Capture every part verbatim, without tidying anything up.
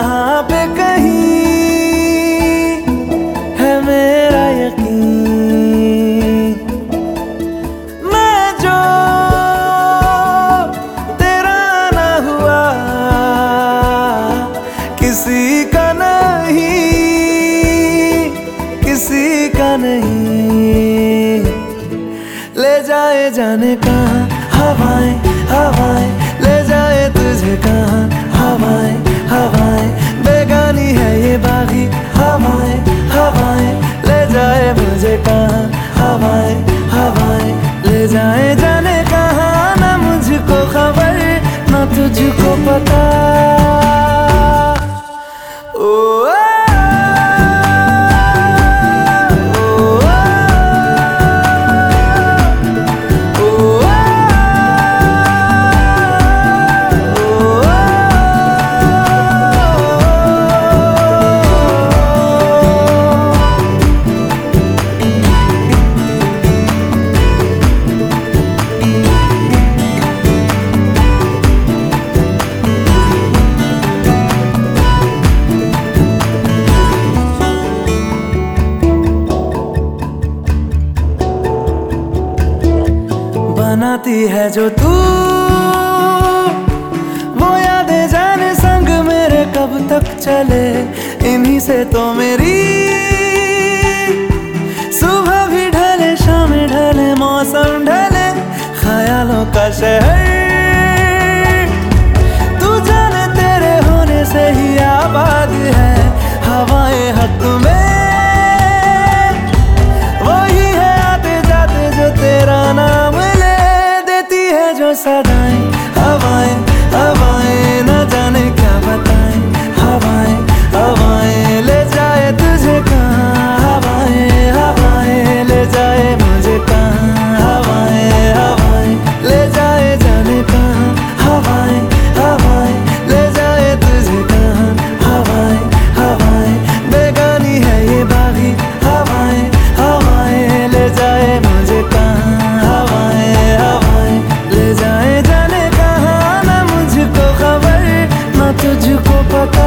यहाँ पे कहीं है मेरा यकीन। मैं जो तेरा ना हुआ किसी का नहीं, किसी का नहीं। ले जाए जाने कहाँ हवाएं हवाएं, ले जाए तुझे कहाँ हवाएं हवाएं। बेगानी है ये बागी हवाएं हवाएं, ले जाए मुझे कहाँ हवाएं हवाएं। ले जाए जाने कहाँ, ना मुझको खबर ना तुझको पता। ओ बनाती है जो तू वो यादें, जाने संग मेरे कब तक चले। इन्हीं से तो मेरी सुबह भी ढले, शाम ढले, मौसम ढले, ख्यालों का शहर तू जाने तेरे होने से ही आबाद है। हवाएं हक में वही है आते जाते जो तेरा नाम जो सदाएं। हवाएं हवाएं न जाने क्या बताएं, हवाएं हवाएं ले जाए तुझे कहाँ। हवाएं हवाएं ले जाए मुझे कहाँ। हवाएं हवाएं ले जाए जाने कहाँ। हवाएं हवाएं ले जाए तुझे कहाँ। हवाएं हवाएं बेगानी है ये बागी हवाएं हवाएं, ले जाए मुझे कहाँ। हवाएं हवाएं ले जाए जाने कहाँ, ना मुझको खबर ना तुझको पता।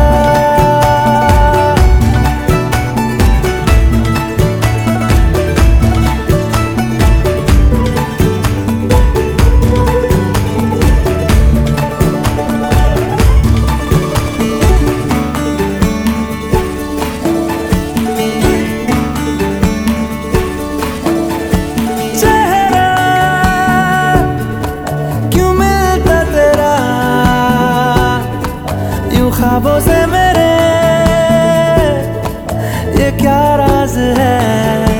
ख्वाबों से मेरे ये क्या राज है।